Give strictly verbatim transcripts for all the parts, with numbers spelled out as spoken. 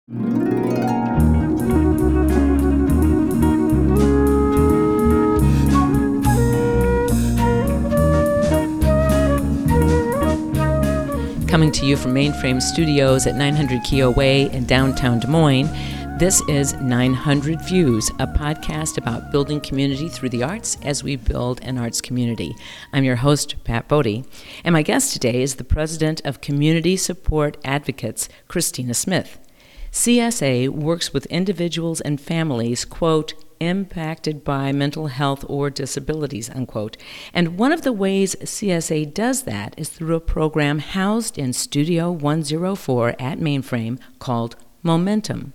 Coming to you from Mainframe Studios at nine hundred Keogh Way in downtown Des Moines, this is nine hundred Views, a podcast about building community through the arts as we build an arts community. I'm your host, Pat Bodie, and my guest today is the president of Community Support Advocates, Christina Smith. C S A works with individuals and families, quote, impacted by mental health or disabilities, unquote. And one of the ways C S A does that is through a program housed in Studio one oh four at Mainframe called Momentum.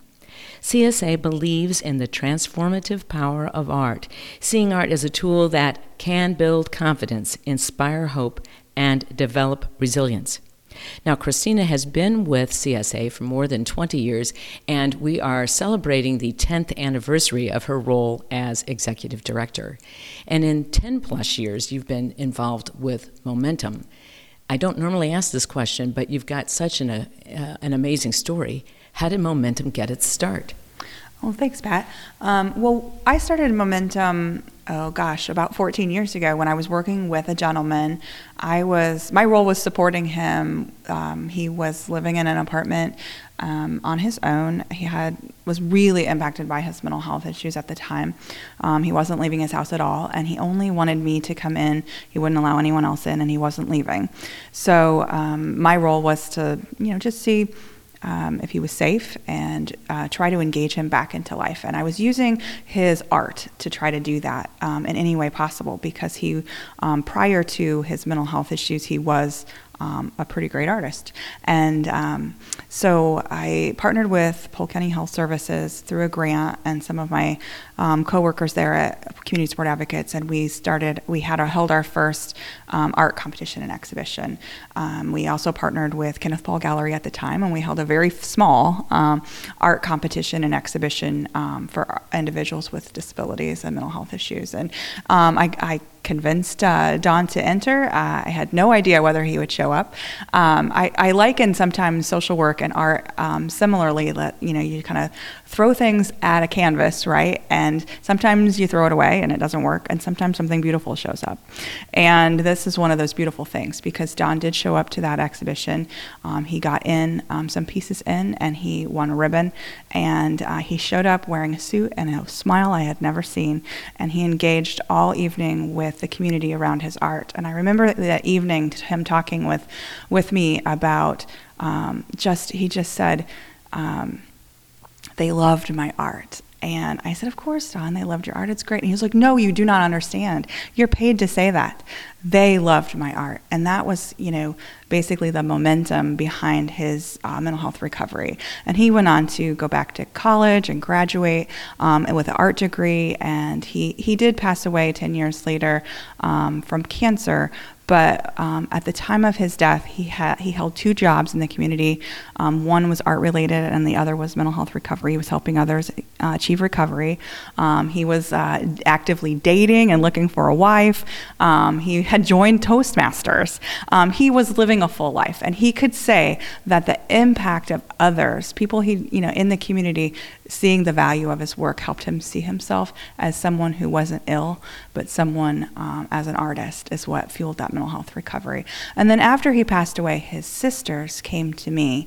C S A believes in the transformative power of art, seeing art as a tool that can build confidence, inspire hope, and develop resilience. Now, Christina has been with C S A for more than twenty years, and we are celebrating the tenth anniversary of her role as executive director. And in ten plus years, you've been involved with Momentum. I don't normally ask this question, but you've got such an, uh, an amazing story. How did Momentum get its start? Well, thanks, Pat. Um, well, I started Momentum, oh gosh, about fourteen years ago when I was working with a gentleman. I was, my role was supporting him. Um, he was living in an apartment um, on his own. He had, was really impacted by his mental health issues at the time. Um, he wasn't leaving his house at all, and he only wanted me to come in. He wouldn't allow anyone else in, and he wasn't leaving. So um, my role was to, you know, just see Um, if he was safe and uh, try to engage him back into life. And I was using his art to try to do that um, in any way possible because he, um, prior to his mental health issues, he was um, a pretty great artist. And um, so I partnered with Polk County Health Services through a grant and some of my um, coworkers there at Community Support Advocates, and we started, we had our, held our first um, art competition and exhibition. Um, we also partnered with Kenneth Paul Gallery at the time, and we held a very small um, art competition and exhibition um, for individuals with disabilities and mental health issues. And um, I, I convinced uh, Don to enter. Uh, I had no idea whether he would show up. Um, I, I liken sometimes social work and art um, similarly, that, you know, you kind of throw things at a canvas, right? And sometimes you throw it away and it doesn't work, and sometimes something beautiful shows up. And this is one of those beautiful things because Don did show up to that exhibition. Um, he got in um, some pieces in, and he won a ribbon, and uh, he showed up wearing a suit and a smile I had never seen, and he engaged all evening with the community around his art. And I remember that evening him talking with with me about um, just, he just said, um, they loved my art. And I said, of course, Don, they loved your art. It's great. And he was like, no, you do not understand. You're paid to say that. They loved my art. And that was, you know, basically the momentum behind his uh, mental health recovery. And he went on to go back to college and graduate um, with an art degree. And he, he did pass away ten years later um, from cancer. But um, at the time of his death, he had he held two jobs in the community. Um, one was art related, and the other was mental health recovery. He was helping others uh, achieve recovery. Um, he was uh, actively dating and looking for a wife. Um, he had joined Toastmasters. Um, he was living a full life, and he could say that the impact of others, people he you know in the community, seeing the value of his work helped him see himself as someone who wasn't ill, but someone um, as an artist is what fueled that mental health recovery. And then after he passed away, his sisters came to me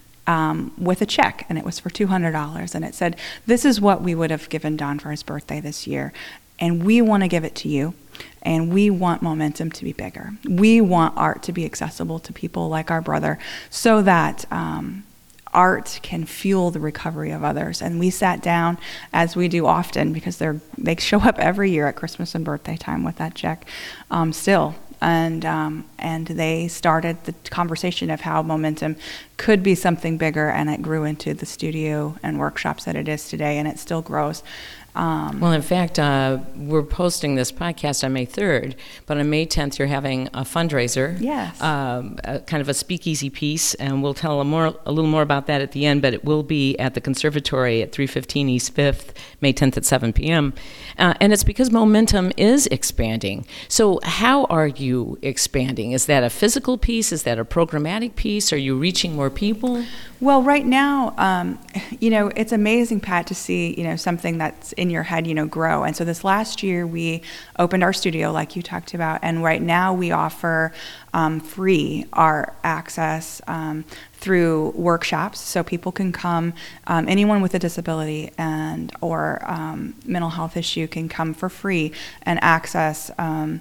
um, with a check, and it was for two hundred dollars. And it said, this is what we would have given Don for his birthday this year, and we want to give it to you. And we want Momentum to be bigger. We want art to be accessible to people like our brother so that um, art can fuel the recovery of others. And we sat down, as we do often, because they're they show up every year at Christmas and birthday time with that check um, still. And um, and they started the conversation of how Momentum could be something bigger, and it grew into the studio and workshops that it is today, and it still grows. Um, well, in fact, uh, we're posting this podcast on May third, but on May tenth, you're having a fundraiser. Yes. Um, a, kind of a speakeasy piece, and we'll tell a, more, a little more about that at the end, but it will be at the Conservatory at three fifteen East fifth, May tenth at seven p.m. Uh, and it's because Momentum is expanding. So how are you expanding? Is that a physical piece? Is that a programmatic piece? Are you reaching more more people? Well, right now, um, you know, it's amazing, Pat, to see, you know, something that's in your head, you know, grow. And so this last year we opened our studio, like you talked about, and right now we offer um, free art access um, through workshops, so people can come, um, anyone with a disability and or um, mental health issue can come for free and access um,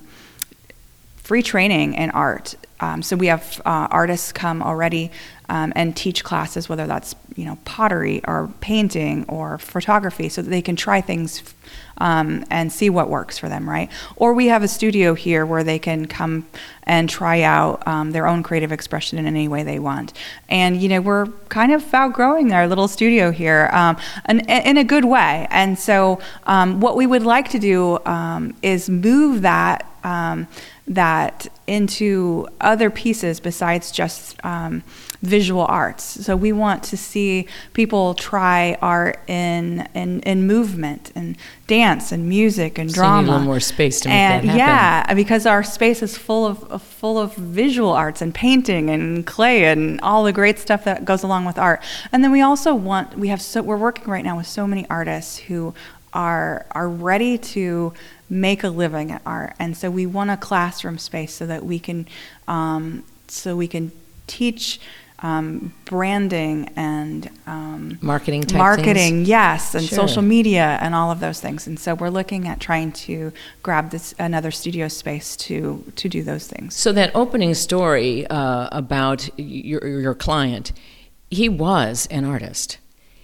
free training in art. Um, so we have uh, artists come already um, and teach classes, whether that's, you know, pottery or painting or photography, so that they can try things um, and see what works for them, right? Or we have a studio here where they can come and try out um, their own creative expression in any way they want. And, you know, we're kind of outgrowing our little studio here um, in, in a good way. And so um, what we would like to do um, is move that um, that into other pieces besides just um, visual arts. So we want to see people try art in in, in movement and dance and music and So drama. you need a little more space to make and that happen. Yeah, because our space is full of, of full of visual arts and painting and clay and all the great stuff that goes along with art. And then we also want we have so we're working right now with so many artists who are are ready to make a living at art, and so we want a classroom space so that we can um, so we can teach um, branding and um, marketing type marketing things? yes, and Sure. social media and all of those things. And so we're looking at trying to grab this another studio space to to do those things. So that opening story uh, about your your client, he was an artist.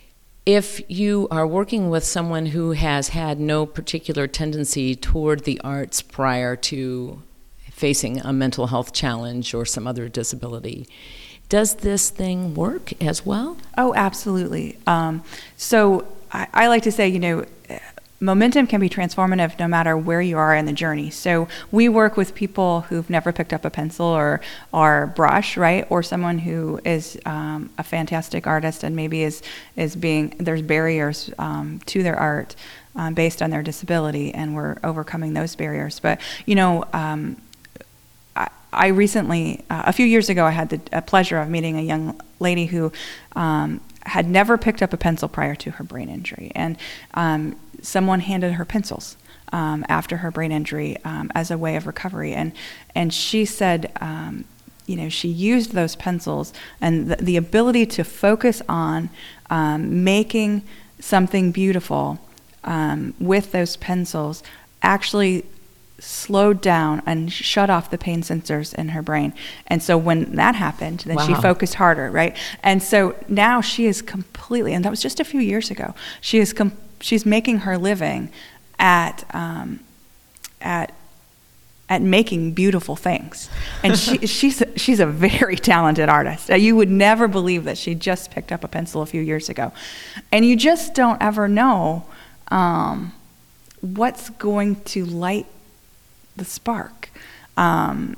If you are working with someone who has had no particular tendency toward the arts prior to facing a mental health challenge or some other disability, does this thing work as well? Oh, absolutely. Um, so I, I like to say, you know, momentum can be transformative no matter where you are in the journey. So we work with people who've never picked up a pencil or or brush, right? Or someone who is um, a fantastic artist and maybe is is being there's barriers um, to their art um, based on their disability, and we're overcoming those barriers. But you know. Um, I, I recently, uh, a few years ago, I had the uh, pleasure of meeting a young lady who um, had never picked up a pencil prior to her brain injury, and um, someone handed her pencils um, after her brain injury um, as a way of recovery, and and she said, um, you know, she used those pencils and the, the ability to focus on um, making something beautiful um, with those pencils actually slowed down and shut off the pain sensors in her brain. And so when that happened, then Wow. she focused harder, right? And so now she is completely, and that was just a few years ago, she is com- she's making her living at um, at at making beautiful things. And she, she's a, she's a very talented artist. You would never believe that she just picked up a pencil a few years ago. And you just don't ever know um, what's going to light the spark. Um,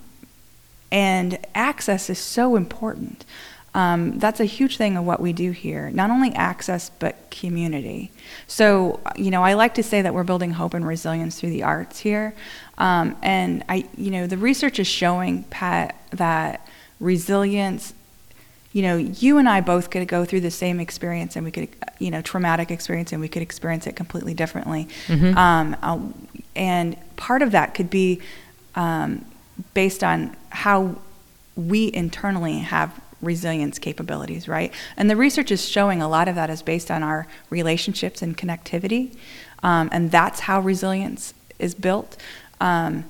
and access is so important. Um, that's a huge thing of what we do here. Not only access, but community. So, you know, I like to say that we're building hope and resilience through the arts here. Um, and I, you know, the research is showing, Pat, that resilience, you know, you and I both could go through the same experience, and we could, you know, traumatic experience, and we could experience it completely differently. Mm-hmm. Um, uh, and part of that could be um, based on how we internally have resilience capabilities, right? And the research is showing a lot of that is based on our relationships and connectivity, um, and that's how resilience is built. Um,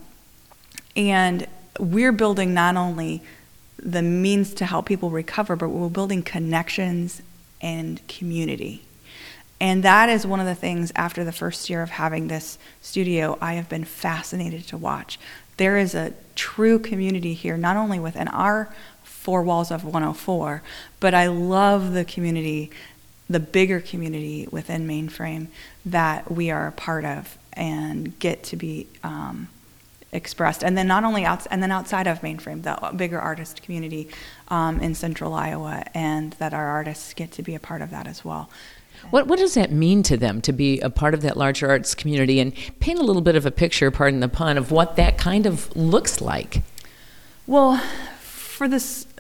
and we're building not only the means to help people recover, but we're building connections and community. And that is one of the things, after the first year of having this studio, I have been fascinated to watch. There is a true community here, not only within our four walls of one oh four, but I love the community, the bigger community within Mainframe that we are a part of and get to be um, expressed. And then not only out, and then outside of Mainframe, the bigger artist community um, in Central Iowa, and that our artists get to be a part of that as well. What what does that mean to them to be a part of that larger arts community? And paint a little bit of a picture, pardon the pun, of what that kind of looks like. Well, for this, uh,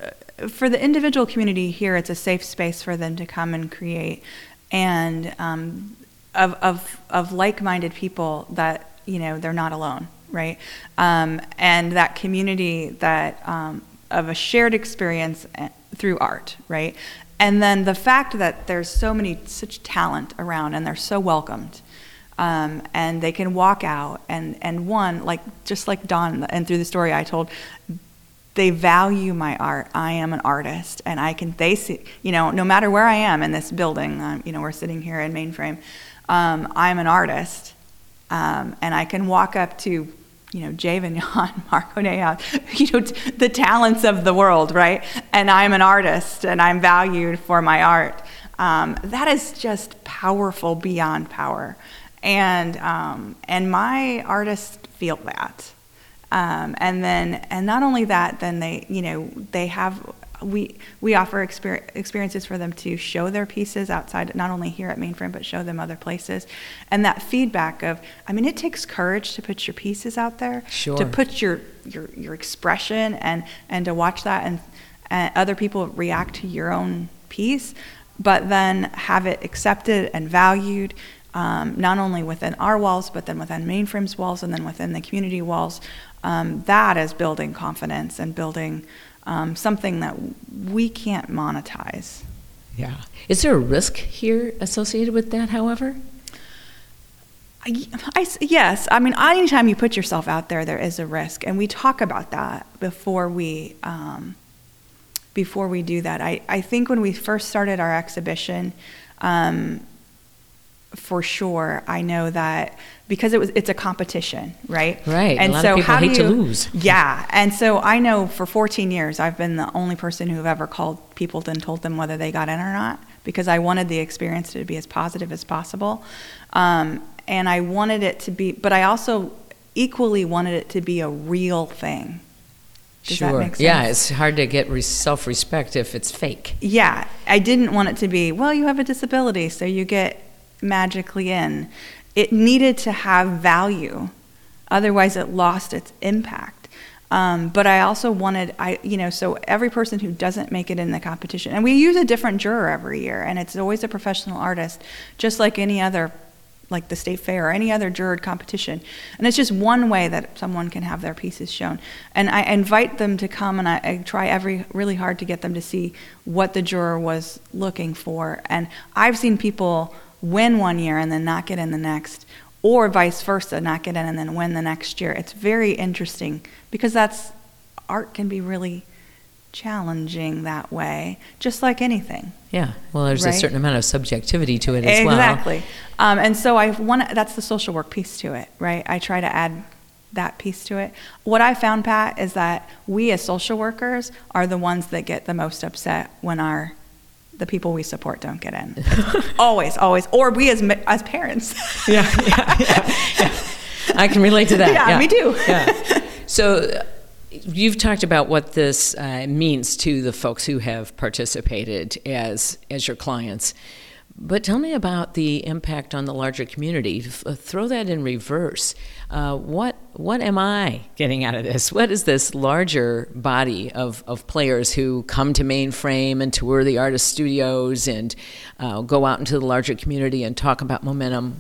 for the individual community here, it's a safe space for them to come and create, and um, of of of like-minded people that, you know, they're not alone, right? Um, and that community that um, of a shared experience through art, right? And then the fact that there's so many such talent around, and they're so welcomed. Um, and they can walk out and, and one, like just like Dawn, and through the story I told, they value my art. I am an artist, and I can, they see, you know, no matter where I am in this building, um, you know, we're sitting here in Mainframe, um, I'm an artist, um, and I can walk up to, you know, Jay Vignon, Marco Nehaus, you know, t- the talents of the world, right? And I'm an artist, and I'm valued for my art. Um, that is just powerful beyond power. And um, and my artists feel that, um, and then and not only that, then they you know they have we we offer exper- experiences for them to show their pieces outside, not only here at Mainframe, but show them other places. And that feedback of, I mean, it takes courage to put your pieces out there, sure. to put your your your expression and and to watch that and, and other people react to your own piece, but then have it accepted and valued. Um, not only within our walls, but then within Mainframe's walls, and then within the community walls. Um, that is building confidence and building um, something that we can't monetize. Yeah. Is there a risk here associated with that, however? I, I, yes. I mean, anytime you put yourself out there, there is a risk. And we talk about that before we um, before we do that. I, I think when we first started our exhibition, um, for sure, I know that because it was it's a competition, right? Right. And a lot so of people how hate do you, to lose. Yeah. And so I know for fourteen years I've been the only person who've ever called people and told them whether they got in or not, because I wanted the experience to be as positive as possible. Um, and I wanted it to be, but I also equally wanted it to be a real thing. Does sure. that make sense? Yeah, it's hard to get re- self-respect if it's fake. Yeah. I didn't want it to be, well, you have a disability, so you get magically in. It needed to have value, otherwise it lost its impact. Um, but I also wanted, I you know, so every person who doesn't make it in the competition, and we use a different juror every year, and it's always a professional artist, just like any other, like the state fair or any other juror competition. And it's just one way that someone can have their pieces shown. And I invite them to come, and I, I try every really hard to get them to see what the juror was looking for. And I've seen people win one year and then not get in the next, or vice versa, not get in and then win the next year. It's very interesting, because that's, art can be really challenging that way, just like anything. Yeah, well, there's right? a certain amount of subjectivity to it as exactly. well. Exactly. Um, and so I want that's the social work piece to it, right? I try to add that piece to it. What I found, Pat, is that we as social workers are the ones that get the most upset when our the people we support don't get in. always, always. Or we as as parents. yeah, yeah, yeah, yeah. I can relate to that. Yeah, yeah. me too. yeah. So uh, you've talked about what this uh, means to the folks who have participated as as your clients. But tell me about the impact on the larger community. F- throw that in reverse. Uh, what what am I getting out of this? What is this larger body of, of players who come to Mainframe and tour the artist studios and uh, go out into the larger community and talk about momentum?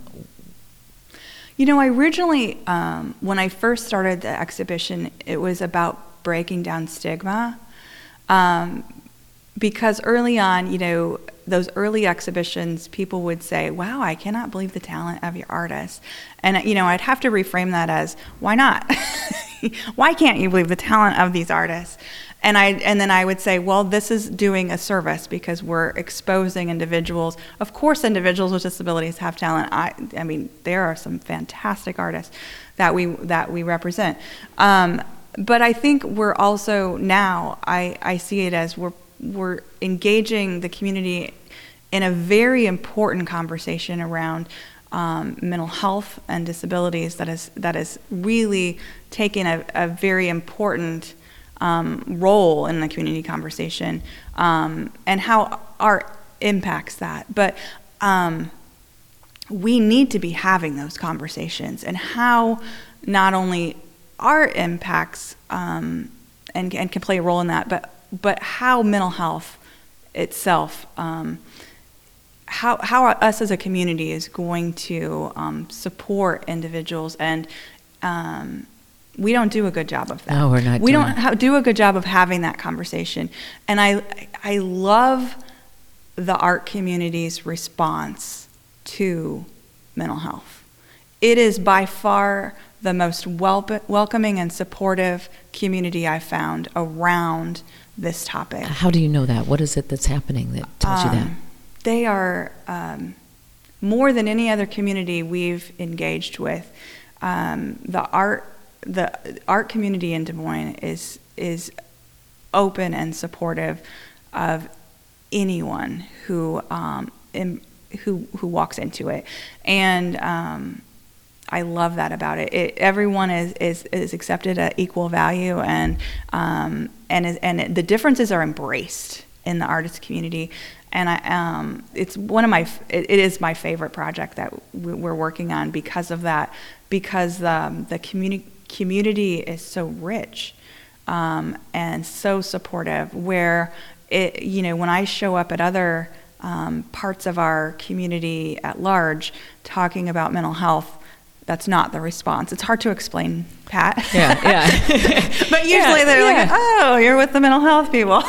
You know, I originally, um, when I first started the exhibition, it was about breaking down stigma. Um, because early on, you know, those early exhibitions, people would say, wow, I cannot believe the talent of your artists. And, you know, I'd have to reframe that as, why not? Why can't you believe the talent of these artists? And I and then I would say, well, this is doing a service, because we're exposing individuals. Of course, individuals with disabilities have talent. I I mean, there are some fantastic artists that we that we represent. Um, but I think we're also now, I, I see it as we're we're engaging the community in a very important conversation around um, mental health and disabilities that is that is really taking a, a very important um, role in the community conversation, um, and how art impacts that. But um, we need to be having those conversations, and how not only art impacts um, and, and can play a role in that, but but how mental health itself, um, how how us as a community is going to um, support individuals, and um, we don't do a good job of that. No, we're not. We doing don't ha- do a good job of having that conversation, and I I love the art community's response to mental health. It is by far the most wel- welcoming and supportive community I've found around this topic. How do you know that? What is it that's happening that tells Um, you that? They are, um, more than any other community we've engaged with, um, the art the art community in Des Moines is is open and supportive of anyone who um, in, who who walks into it, and um, I love that about it. it everyone is, is is accepted at equal value, and um, and is, and it, the differences are embraced in the artist community. And I, um, it's one of my, it, it is my favorite project that we're working on because of that, because the the community community is so rich um, and so supportive. Where it, you know, when I show up at other um, parts of our community at large talking about mental health, that's not the response. It's hard to explain, Pat. Yeah, yeah. But usually Yeah, they're yeah. like, oh, you're with the mental health people.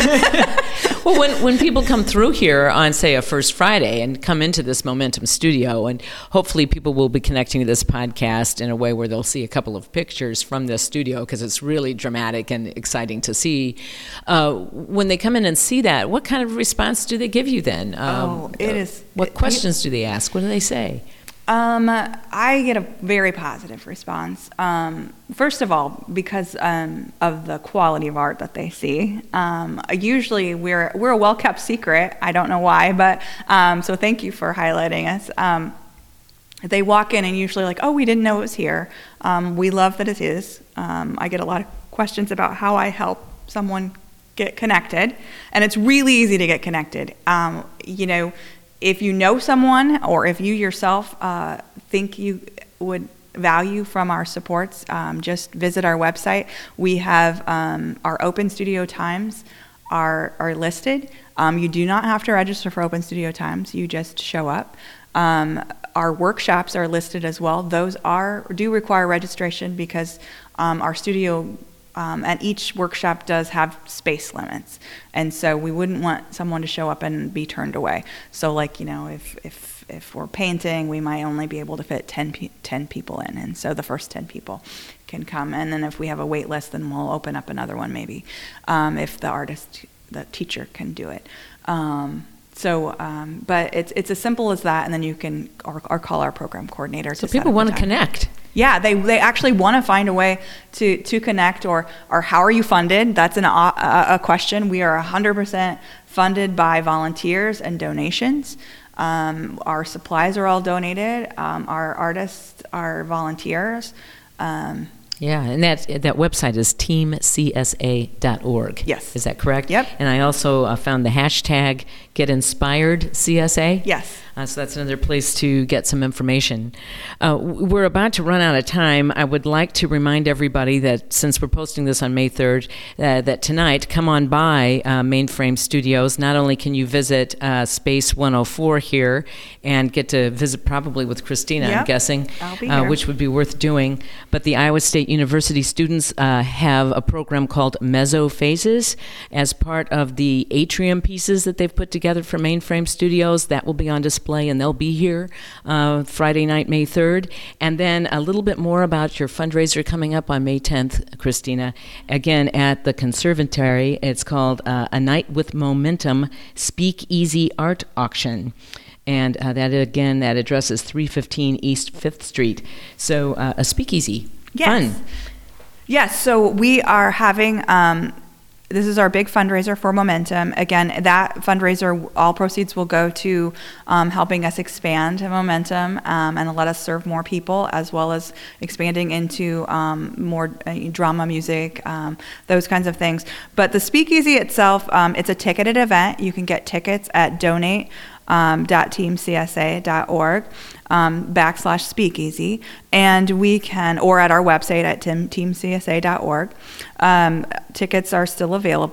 Well, when, when people come through here on, say, a First Friday and come into this Momentum studio, and hopefully people will be connecting to this podcast in a way where they'll see a couple of pictures from this studio, because it's really dramatic and exciting to see. Uh, when they come in and see that, what kind of response do they give you then? Um, Oh, it is- What it- questions do they ask? What do they say? Um, I get a very positive response. Um, first of all, because um, of the quality of art that they see. Um, usually, we're we're a well-kept secret. I don't know why, but um, so thank you for highlighting us. Um, they walk in and usually like, oh, we didn't know it was here. Um, we love that it is. Um, I get a lot of questions about how I help someone get connected, and it's really easy to get connected. Um, you know. If you know someone, or if you yourself uh, think you would value from our supports, um, just visit our website. We have um, our open studio times are are listed. Um, you do not have to register for open studio times. You just show up. Um, our workshops are listed as well. Those are do require registration because um, our studio. Um, and each workshop does have space limits, and so we wouldn't want someone to show up and be turned away. So, like, you know, if if if we're painting, we might only be able to fit ten, pe- ten people in, and so the first ten people can come. And then if we have a wait list, then we'll open up another one maybe, um, if the artist, the teacher can do it. Um, so, um, but it's it's as simple as that, and then you can or, or call our program coordinator. So to set people up a want to time. connect. Yeah, they they actually want to find a way to, to connect, or or how are you funded? That's an, a, a question. We are one hundred percent funded by volunteers and donations. Um, our supplies are all donated. Um, our artists are volunteers. Um, Yeah, and that that website is team c s a dot org. Yes. Is that correct? Yep. And I also uh, found the hashtag Get Inspired C S A. Yes. Uh, so that's another place to get some information. Uh, we're about to run out of time. I would like to remind everybody that since we're posting this on May third, uh, that tonight, come on by uh, Mainframe Studios. Not only can you visit uh, Space one oh four here and get to visit probably with Christina, Yep. I'm guessing, I'll be uh, here. which would be worth doing, but the Iowa State University students uh, have a program called Mezzo Phases as part of the atrium pieces that they've put together for Mainframe Studios. That will be on display, and they'll be here uh, Friday night, May third. And then a little bit more about your fundraiser coming up on May tenth, Christina. Again, at the Conservatory, it's called uh, A Night with Momentum Speakeasy Art Auction. And uh, that, again, that address is three fifteen East fifth Street. So uh, a speakeasy. Yes. Fun. Yes, so we are having, um, this is our big fundraiser for Momentum. Again, that fundraiser, all proceeds will go to um, helping us expand Momentum um, and let us serve more people, as well as expanding into um, more uh, drama, music, um, those kinds of things. But the speakeasy itself, um, it's a ticketed event. You can get tickets at donate. Um, dot team c s a dot org um, backslash speakeasy, and we can, or at our website at team c s a dot org. Um, tickets are still available.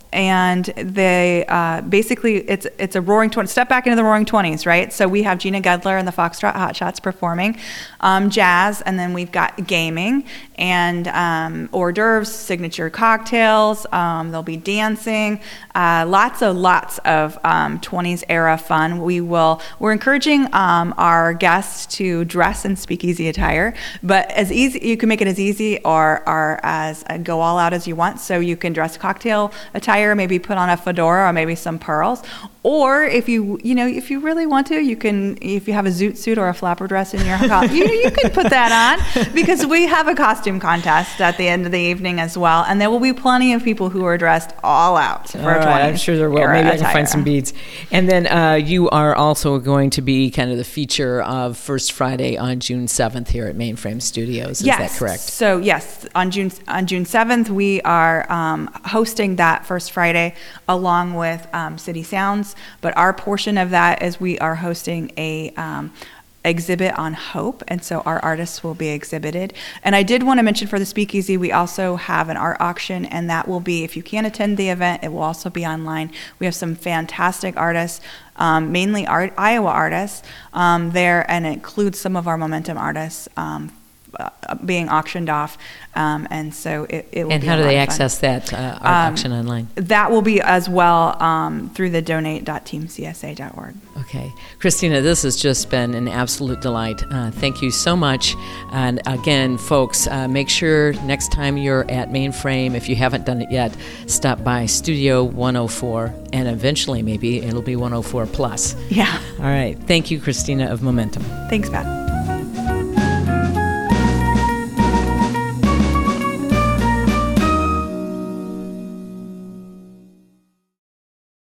and they uh, basically it's it's a roaring twenty. Step back into the roaring twenties, right? So we have Gina Gedler and the Foxtrot Hotshots performing um, jazz, and then we've got gaming and um, hors d'oeuvres, signature cocktails. Um, there'll be dancing, uh, lots of lots of um, twenties era fun. We will we're encouraging um, our guests to dress in speakeasy attire, but as easy you can make it as easy or or as uh, go all out as you want. So you can dress cocktail attire, maybe put on a fedora or maybe some pearls. Or if you you know if you really want to, you can, if you have a zoot suit or a flapper dress in your house, you you can put that on, because we have a costume contest at the end of the evening as well, and there will be plenty of people who are dressed all out for all right, I'm sure there will. Maybe I can attire. find some beads. And then uh, you are also going to be kind of the feature of First Friday on June seventh here at Mainframe Studios. Is yes. that correct? So yes, on June on June seventh we are um, hosting that First Friday along with um, City Sounds. But our portion of that is we are hosting a um, exhibit on hope, and so our artists will be exhibited. And I did want to mention for the Speakeasy, we also have an art auction, and that will be, if you can't attend the event, it will also be online. We have some fantastic artists, um, mainly art, Iowa artists um, there, and it includes some of our Momentum artists um, uh, being auctioned off, um, and so it, it will and be how a do lot they of fun. access that uh, art Um, auction online? That will be as well um, through the donate dot team c s a dot org. Okay. Christina, this has just been an absolute delight. Uh, thank you so much. And again, folks, uh, make sure next time you're at Mainframe, if you haven't done it yet, stop by Studio one oh four, and eventually maybe it'll be one oh four plus. Yeah. All right. Thank you, Christina of Momentum. Thanks, Pat.